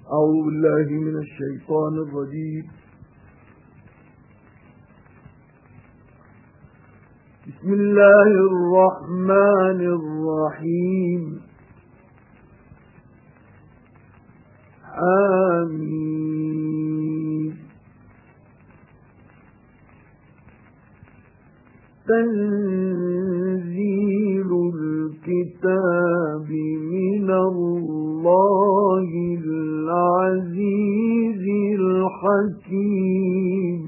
أعوذ بالله من الشيطان الرجيم. بسم الله الرحمن الرحيم. آمين. تنزيل الكتاب من الله العزيز الحكيم.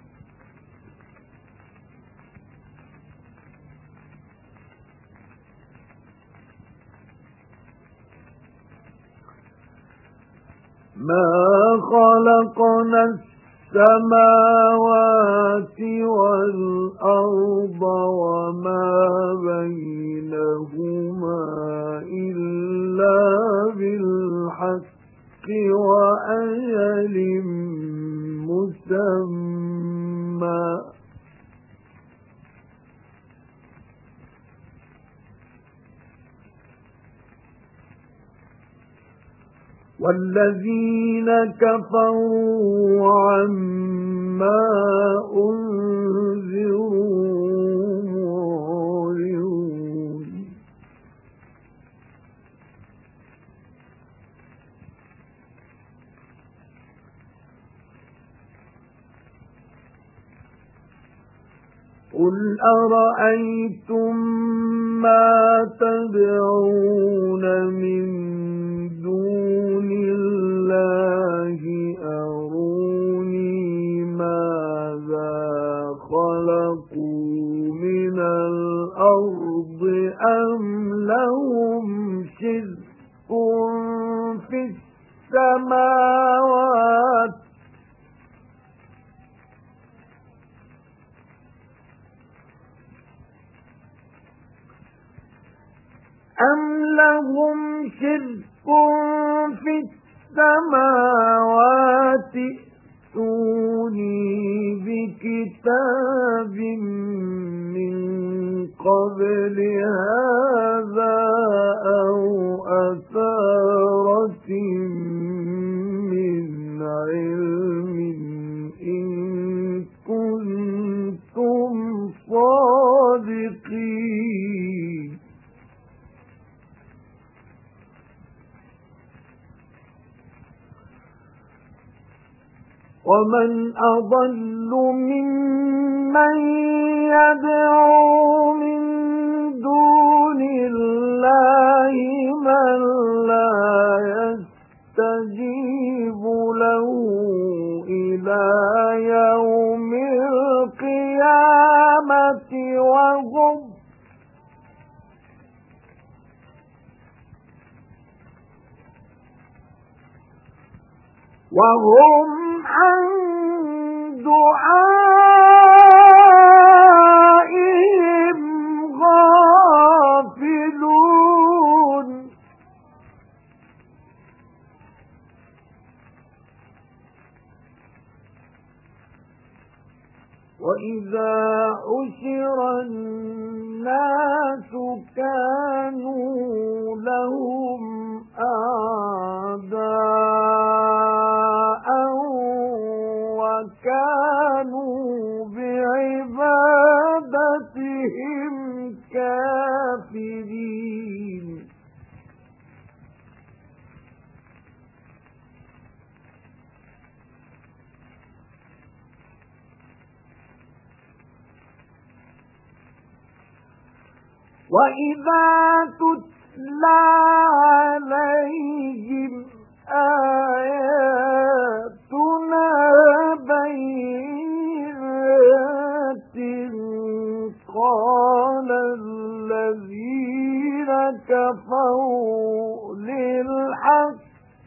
ما خلقنا السماوات والأرض وما بينهما إلا بالحق وأجل مسمى. والذين كفروا عما أنذروا معرضون. قل أرأيتم ما تدعون من دون الله أروني ماذا خلقوا من الأرض أم لهم شرك في السماوات ائتوني بكتاب من قبل هذا أو أثارة من علم إن كنتم صادقين. ومن أضل ممن يدعو من دون الله من لا يستجيب له إلى يوم القيامة وهم عن دعائهم غافلون. وإذا حشر الناس كانوا لهم أعداء وكانوا بعبادتهم كافرين. وإذا تتلى عليهم آياتنا بينات قال الذين كفروا للحق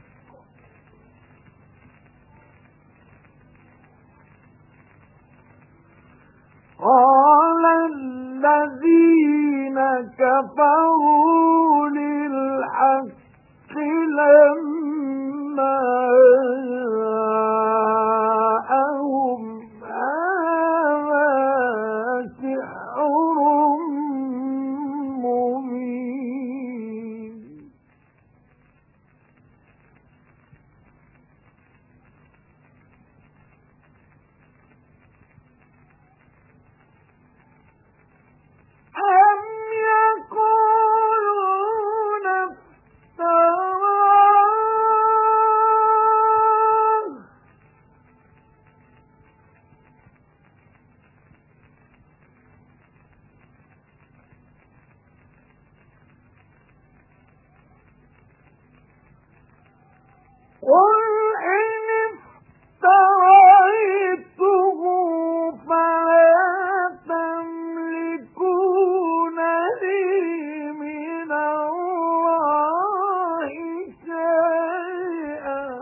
لما جاءهم هذا سحر مبين. قل إن افتريته فلا تملكون لي من الله شيئا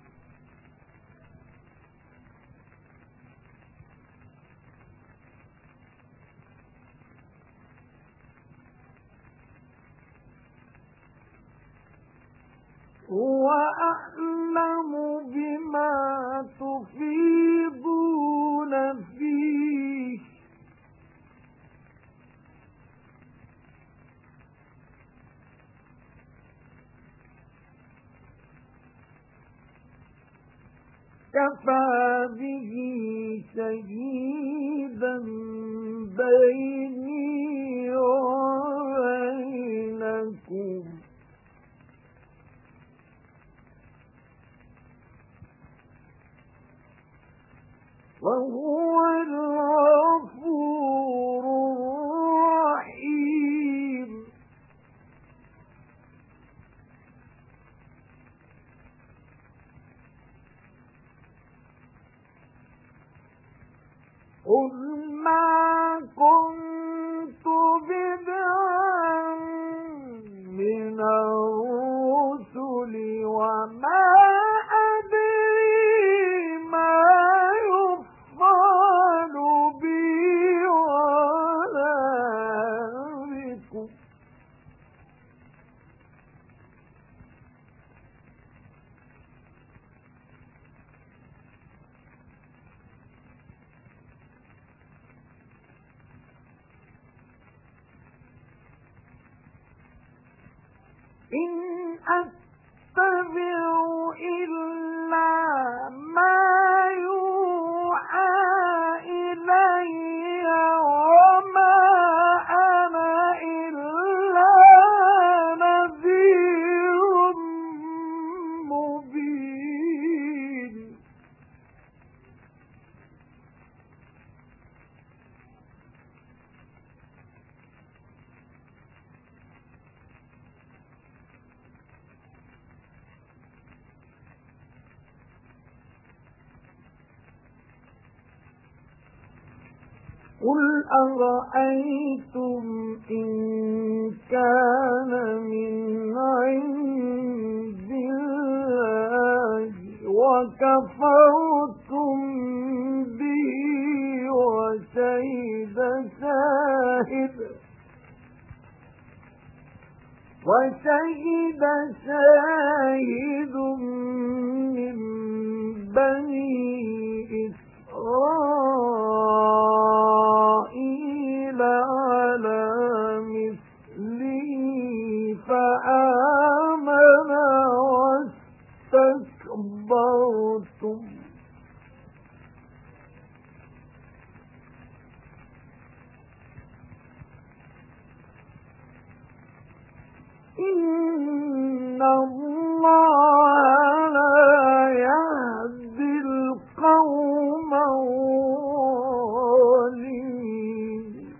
هو أعلم بما تفيضون فيه كفى به شهيدا بيني وبينكم وهو الغفور الرحيم قل ما كنت بدعا من الرسل وما أدري ما يفعل بي ولا بكم إن أتبع إلا ما يوحى إلي وما أنا إلا نذير مبين قل أرأيتم إن كان من عند الله وكفرتم به وشهد شاهد من بني إسرائيل على مثله فآمن واستكبرتم إن الله لا يهدي القوم الظالمين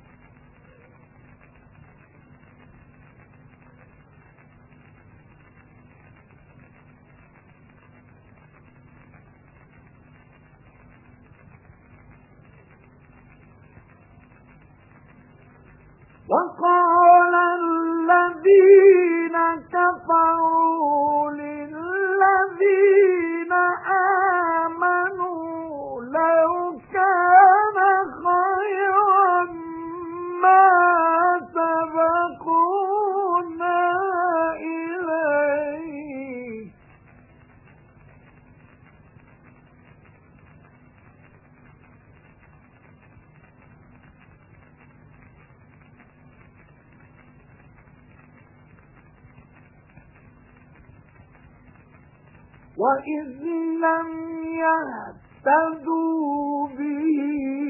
وقال الذين كفروا للذين آمنوا لو كان خيرا ما سبقونا إليه وإذ لم يهتدوا به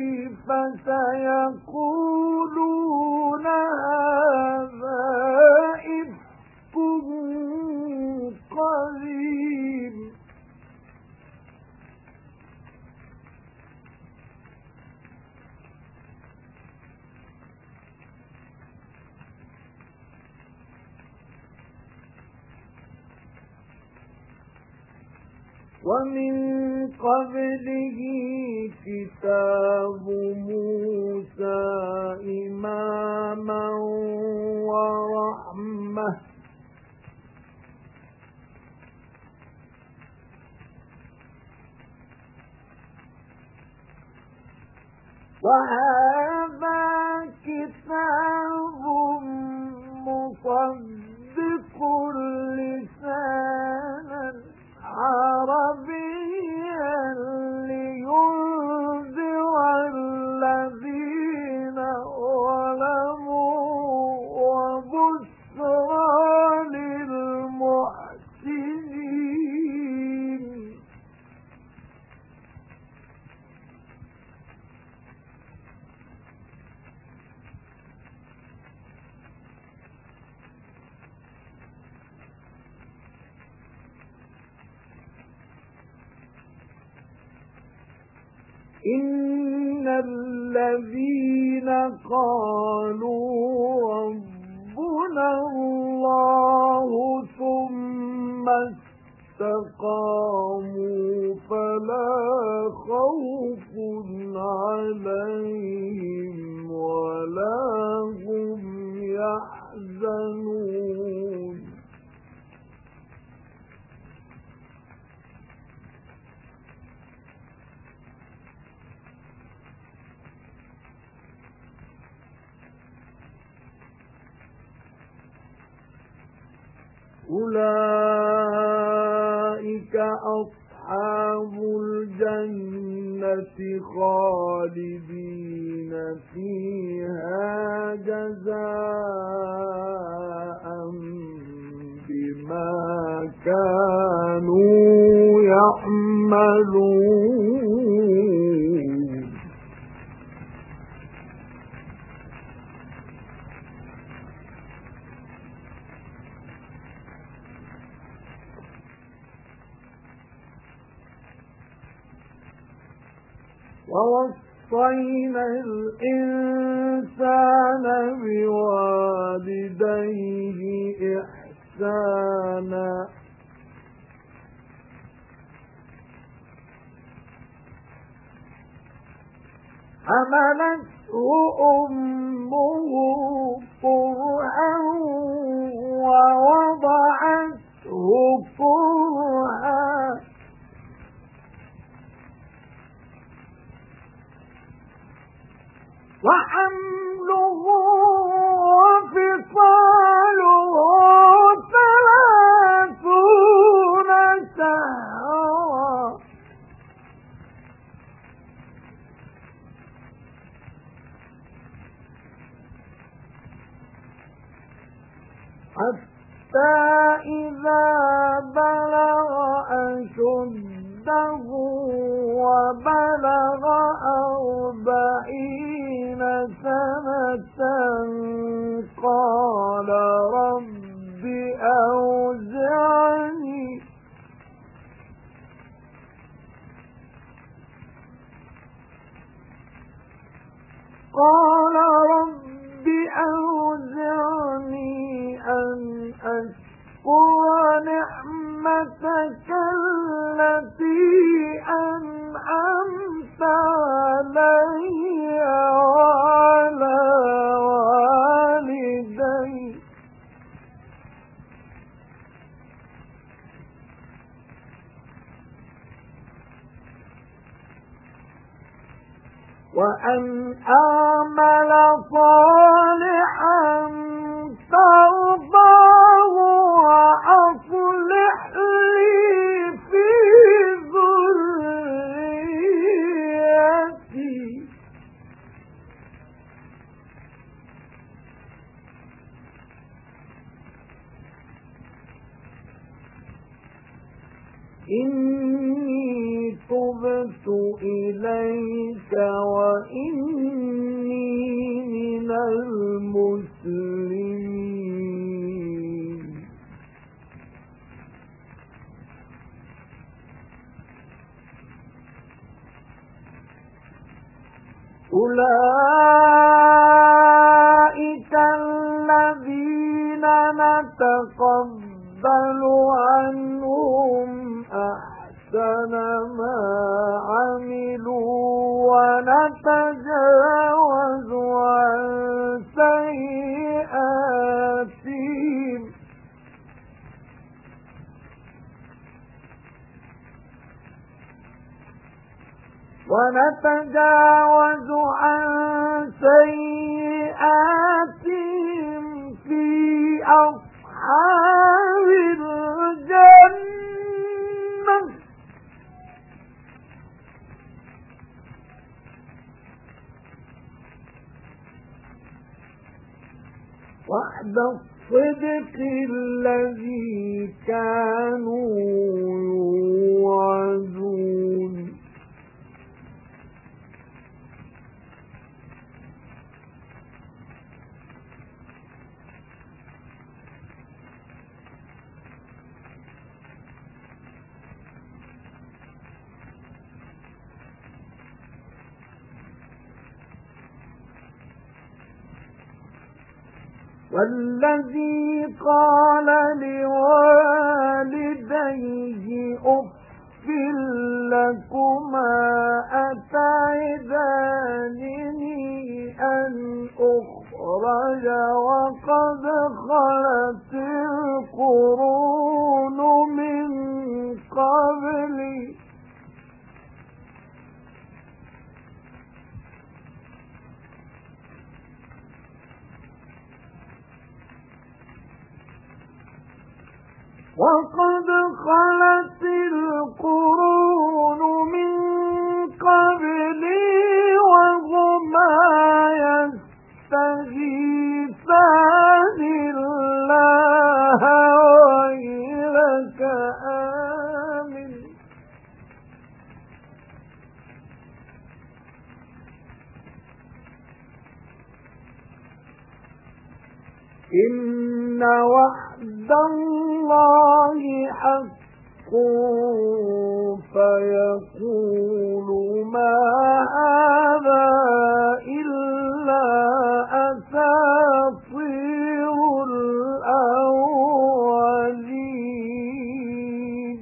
فسيقولون هذا إفك قديم ومن قبله كتاب موسى إماما ورحمة وهذا كتاب مصدق لسانا عربيا لينذر الذين ظلموا وبشرى للمحسنين إن الذين قالوا ربنا الله ثم استقاموا فلا خوف عليهم ولا هم يحزنون أولئك أصحاب الجنة خالدين فيها جزاء بما كانوا يعملون ووصينا الإنسان بوالديه إحسانا حملته أمه كرها ووضعته كرها وحمله وفصاله 30 شهرا حتى إذا بلغ أشده وبلغ 40 سنة قال رب أوزعني أن أشكر نعمتك التي أنعمت علي وعلى والدي وأن أعمل صالحا ترضاه وأصلح لي في ذريتي إني تبت إليك وإني من المسلمين أولئك الذين نتقبل عنهم أحسن ونتجاوز عن سيئاتهم في أصحاب الجنة وعد الصدق الذي كانوا يوعدون والذي قال لوالديه أف لكما أتعدانني أن أخرج وقد خلت القرون من قبلي وهما يستغيثان الله ويلك آمن إن وعد الله حق فيقول ما هذا إلا أساطير الأولين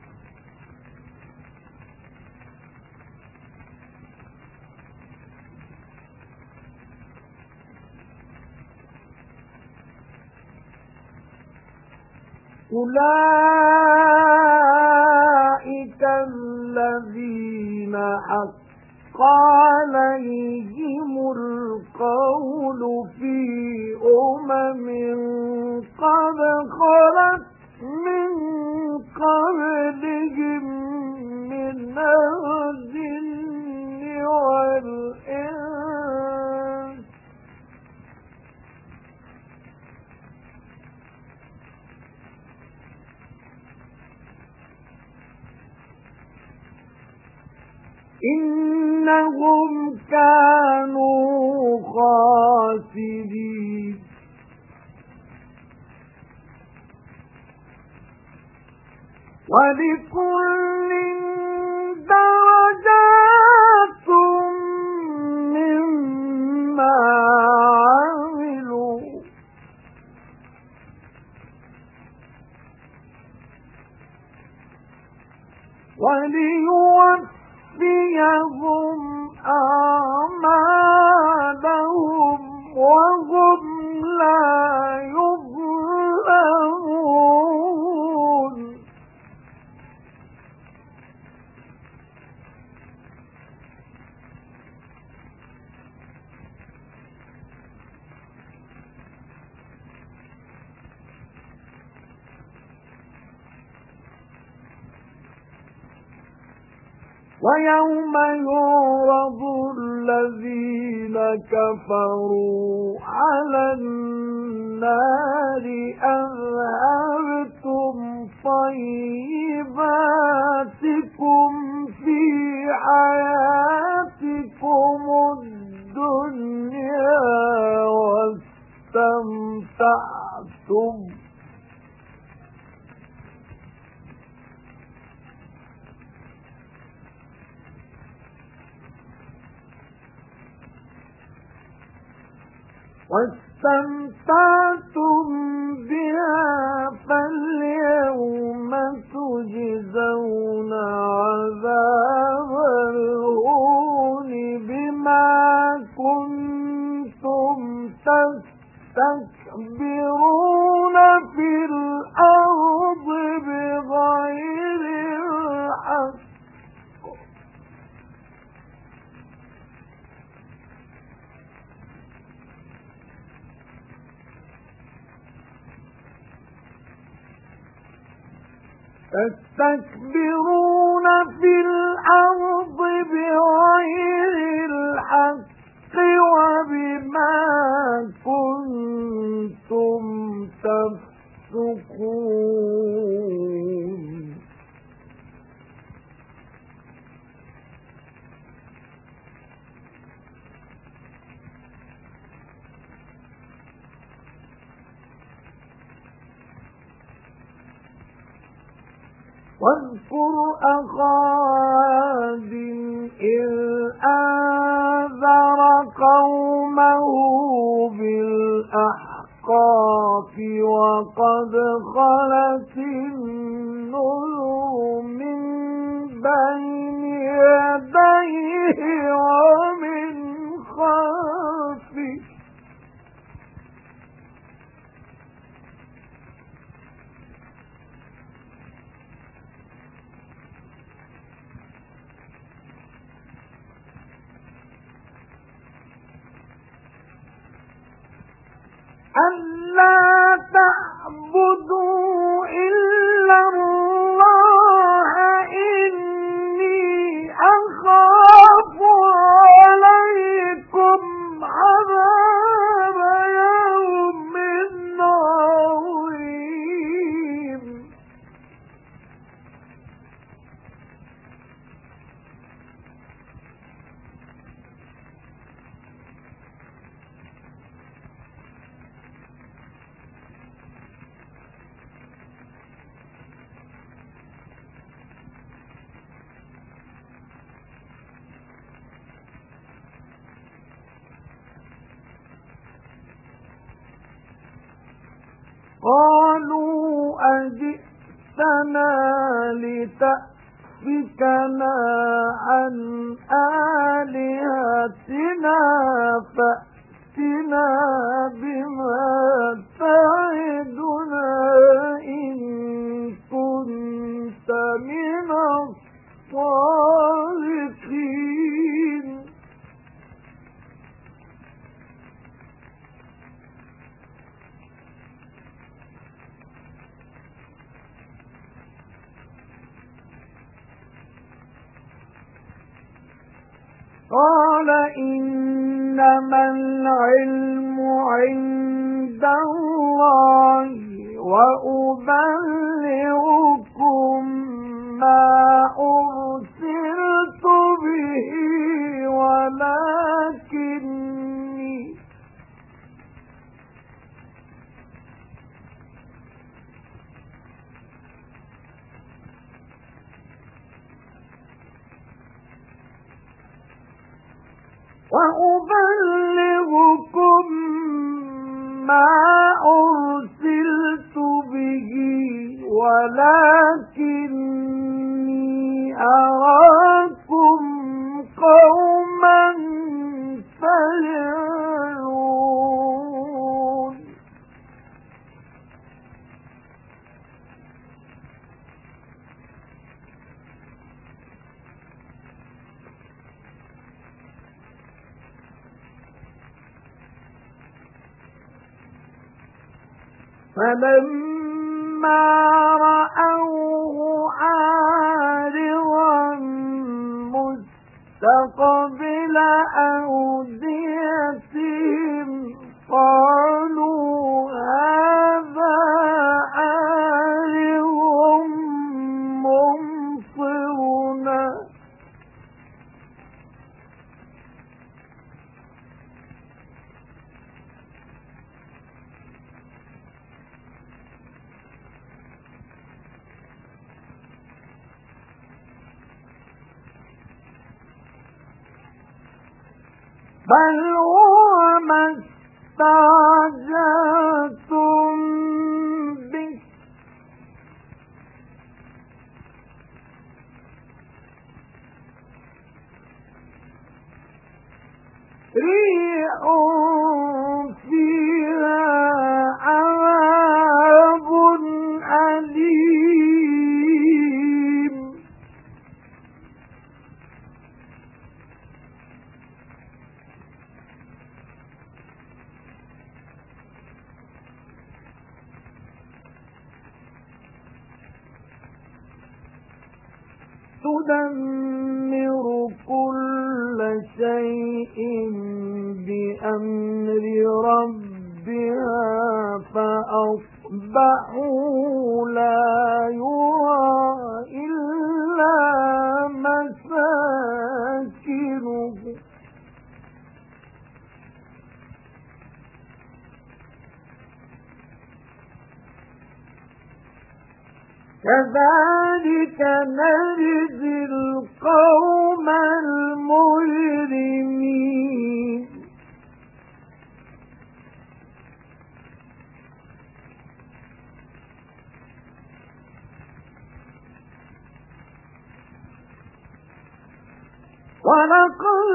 أولئك الذين حق عليهم القول في قد خلت من قبلهم من الجن والإنس إنهم كانوا خاسرين ولكل درجات مما عملوا وليوفيهم أعمالهم وهم لا يظلمون ويوم يعرض الذين كفروا على النار أذهبتم طيباتكم في حياتكم الدنيا واستمتعتم بها فاليوم تجزون عذاب الهون بما يستكبرون في الأرض بغير الحق وبما كنتم تفسقون واذكر أخا عاد إذ أنذر قومه بالأحقاف وقد خلت النذر من بين يديه ومن خلفه ألا تعبدوا إلا الله إني أخاف عليكم عذاب يوم عظيم قالوا أجئتنا لتأفكنا عن آلهتنا فأتنا بما تعدنا إن كنت من الصادقين قال إنما العلم عند الله وأبلغكم ما أرسلت به ولكني أراكم قوما تجهلون فلما رأوه عارضا مستقبل أوديتهم قالوا هذا عارض ممطرنا بل هو ما استعجلتم به ريح فيها عذاب أليم تدمر كل شيء بأمر ربها فأصبحوا لا يرى إلا مساكنهم كذلك نجزي القوم المجرمين ولقد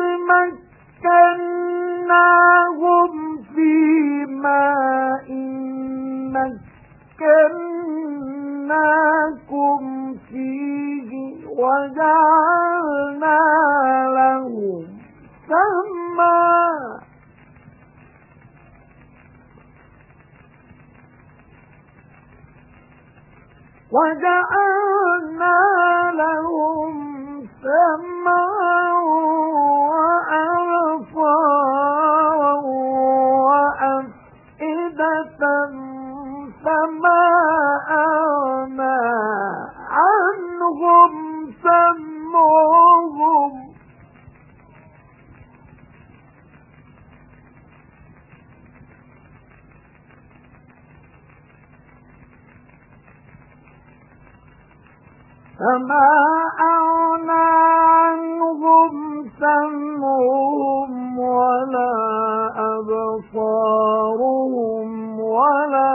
مكناهم في ماء مكناكم فيه وجعلنا لهم سمعا وأبصارا وأفئدة فما أغنى عنهم سمعهم ولا أبصارهم ولا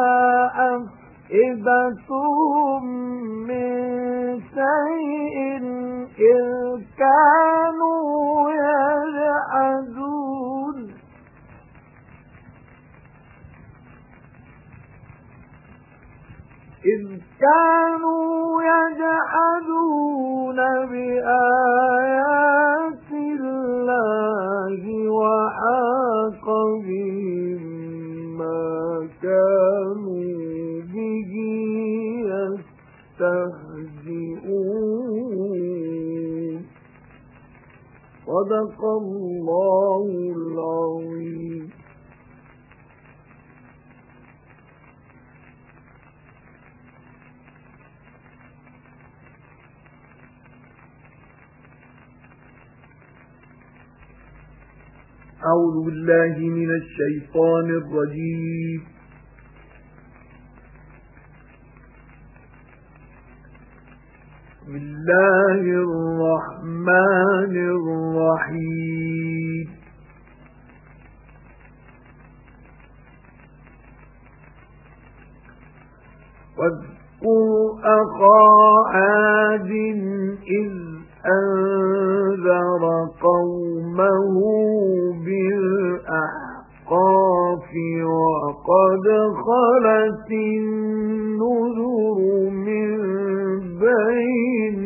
أفئدتهم من شيء إذ كانوا يجحدون بآيات الله وحاق بهم ما كانوا به يستهزئون. صدق الله العظيم. أعوذ بالله من الشيطان الرجيم. بسم الله الرحمن الرحيم. واذكر أخا عاد إذ أنذر قومه بالأحقاف وقد خلت النذر من بين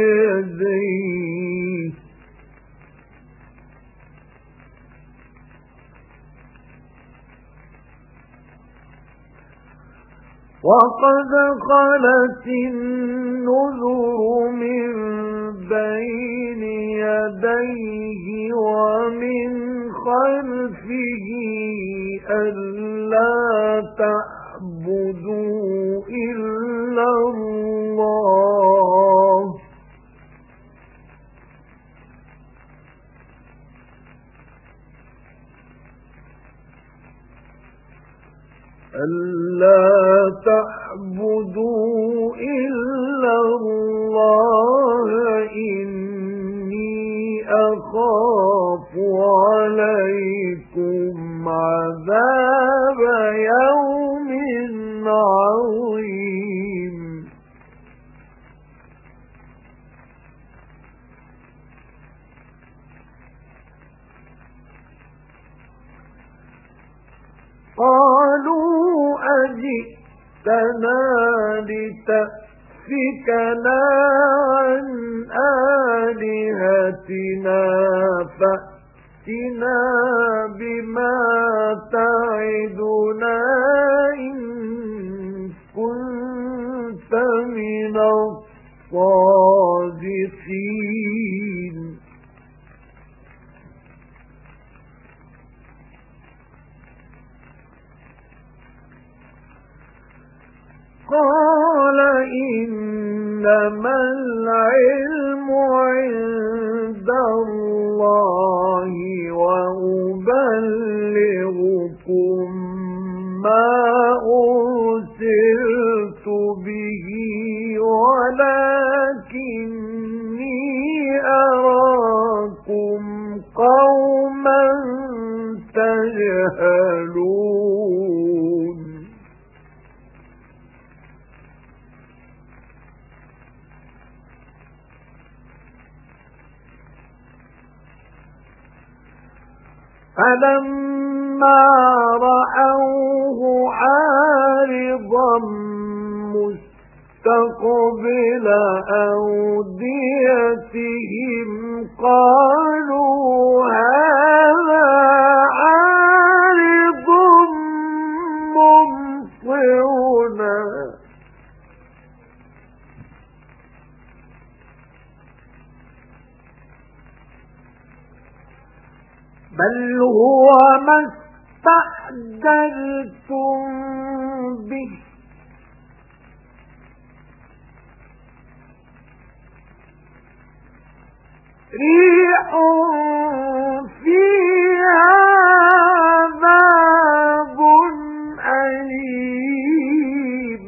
يديه ومن خلفه ألا تعبدوا إلا الله إني أخاف عليكم عذاب يوم عظيم. قالوا أجئتنا لتأفكنا عن آلهتنا فأتنا بما تعدنا إن كنت من الصادقين. الرازقين قال إنما العلم عند الله وأبلغكم ما أرسلت به ولكني أراكم قوما تجهلون فلما رأوه عارضا مستقبل أوديتهم قالوا هذا عارض ممطرنا بل هو ما استعجلتم به ريح فيها عذاب أليم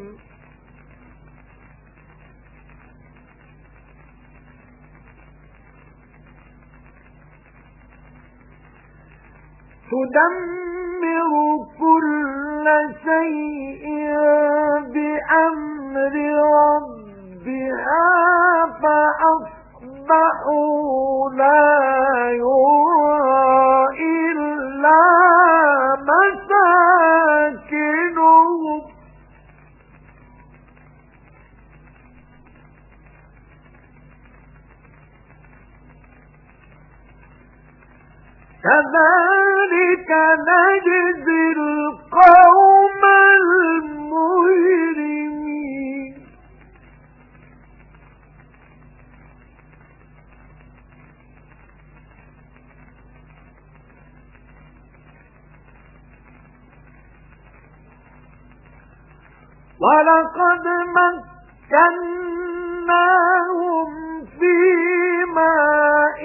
تدمر كل شيء بأمر ربها فأصبحوا لا يرى إلا مساكنهم كذلك نجزي القوم المجرمين ولقد مكناهم في ماء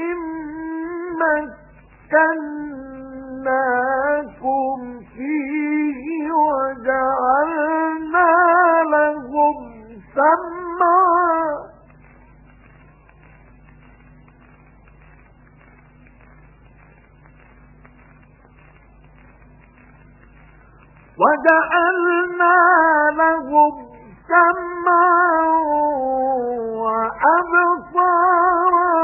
مكناكم فيه وجعلنا لهم سمعا وأبصارا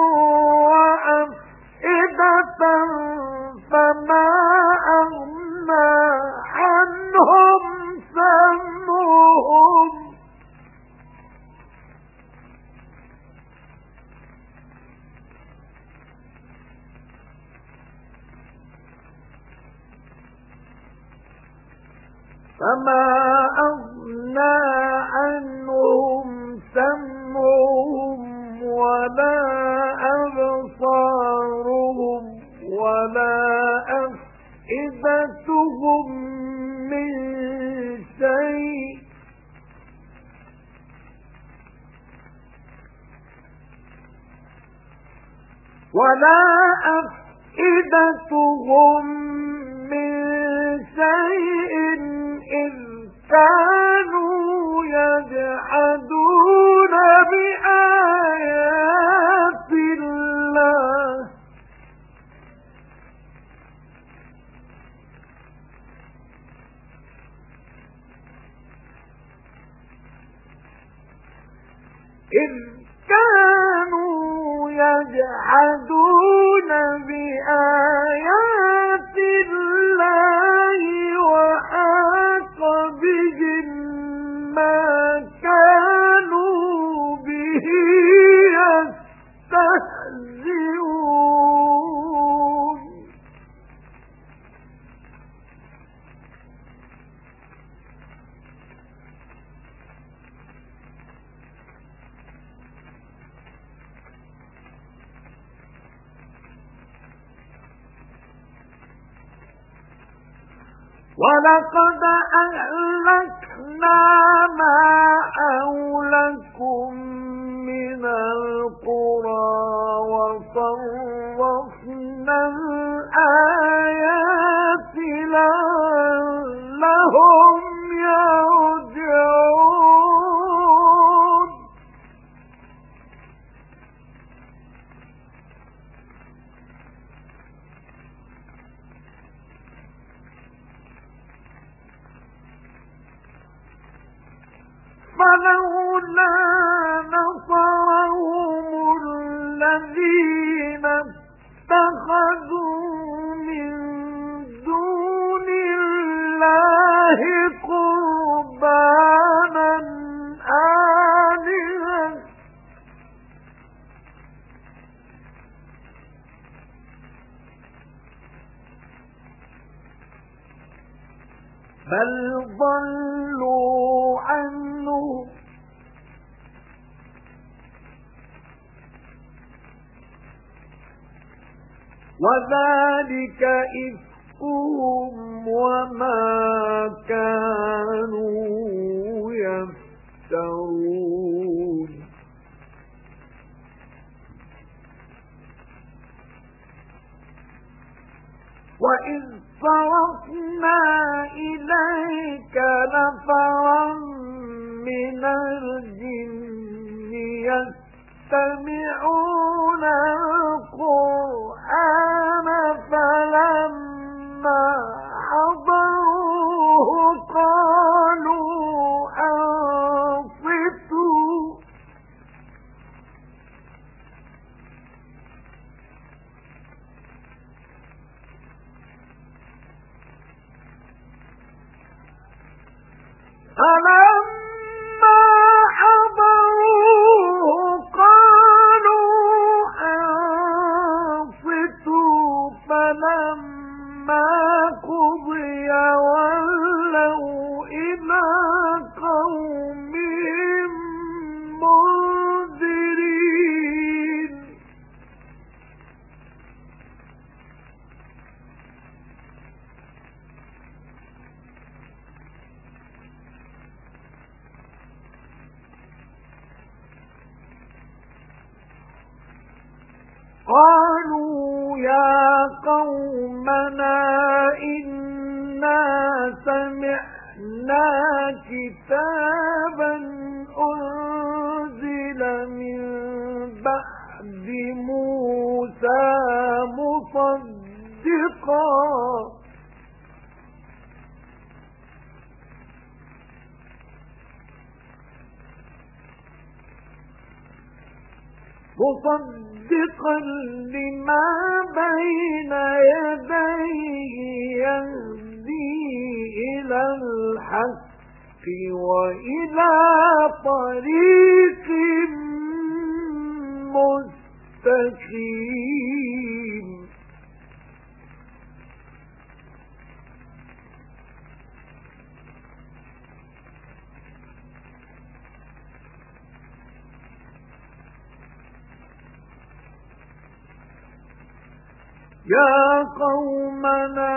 وأفئدة فما أغنى عنهم سمعهم ولا أبصارهم ولا أفئدتهم من شيء إذ كانوا يجحدون بآيات الله وحاق بهم ما كانوا به يستهزئون وَلَقَدْ أَهْلَكْنَا مَا حَوْلَكُمْ مِنَ الْقُرَى وَصَرَّفْنَا الْآيَاتِ لَعَلَّهُمْ يَرْجِعُونَ فَلَوْلَا نَصَرَهُمُ الَّذِينَ اتَّخَذُوا مِن دُونِ اللَّهِ قُرْبَانًا آلِهَةً بَلْ ضَلُّوا عَنْهُ وَذَلِكَ إِفْكُهُمْ وَمَا كَانُوا يَفْتَرُونَ وَإِذْ صَرَفْنَا إِلَيْكَ نَفَرًا مِنَ الْجِنِّ يَسْتَمِعُونَ الْقُرْآنَ فَلَمَّا حَضَرُوهُ قَالُوا أَنصِتُوا فَلَمَّا حَضَرُوهُ قَالُوا أَنصِتُوا فَلَمَّا قُضِيَ وَلَّوْا إِلَى قَوْمِهِمْ مُنذِرِينَ قالوا يا قومنا إنا سمعنا كتابا أنزل من بعد موسى مصدقا لما بين يديه يهدي إلى الحق وإلى طريق مستقيم يا قومنا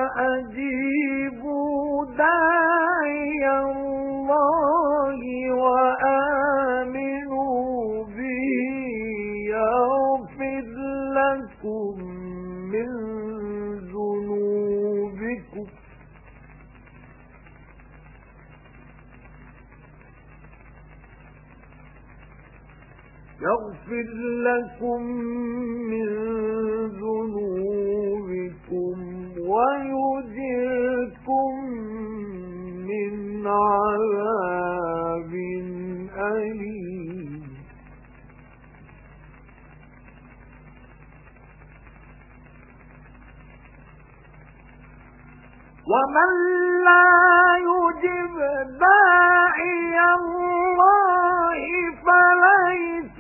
أجيبوا داعي الله وآمنوا به يغفر لكم من ذنوبكم ويجركم من عذاب أليم ومن لا يجب داعي الله فليس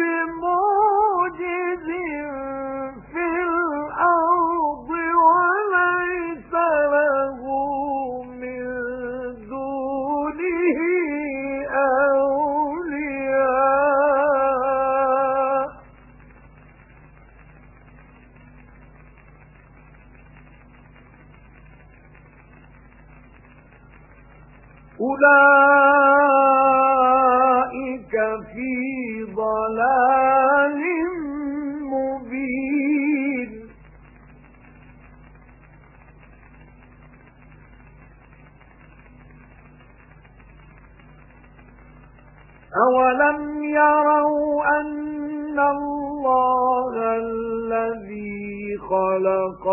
بمعجز في الأرض وليس له من دونه أولياء أولئك في ضلال مبين أولم يروا أن الله الذي خلق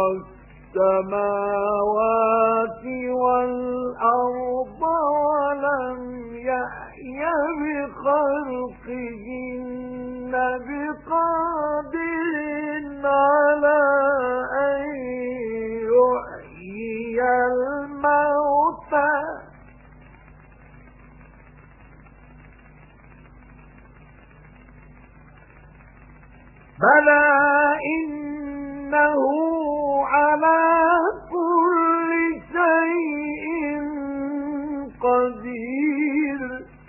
السماوات والأرض ولم يحي بخلقهن بقادر على أن يحيي الموتى بلى إنه على كل شيء قدير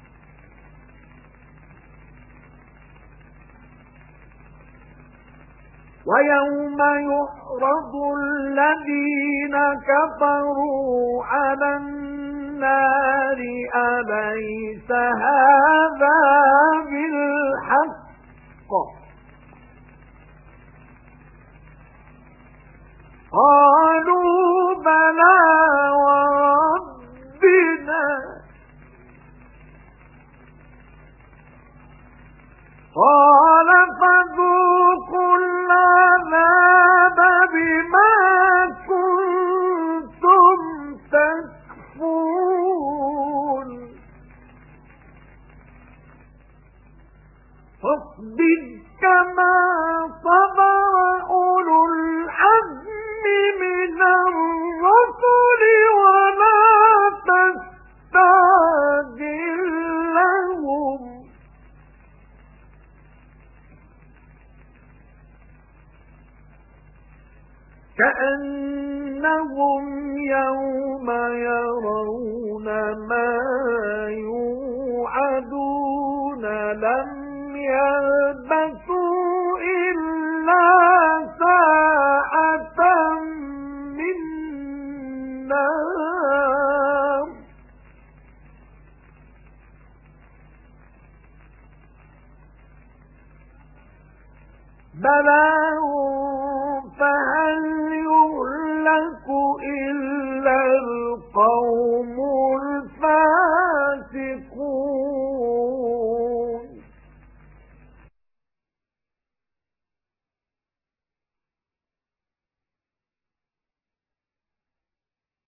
ويوم يعرض الذين كفروا على النار أليس هذا بالحق قالوا بلى وربنا قال فذوقوا العذاب بما كنتم تكفرون فاصبر كما صبر أولو العزم من الرسل ولا تستعجل لهم كأنهم يوم يرون ما يوعدون لم يلبثوا إلا ساعة من نار بلاغ فهل يهلك